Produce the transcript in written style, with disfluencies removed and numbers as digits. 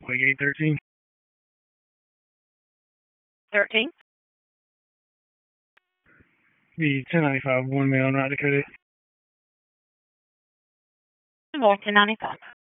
Like 813? 13? The 1095, one male in Route Dakota. More 1095.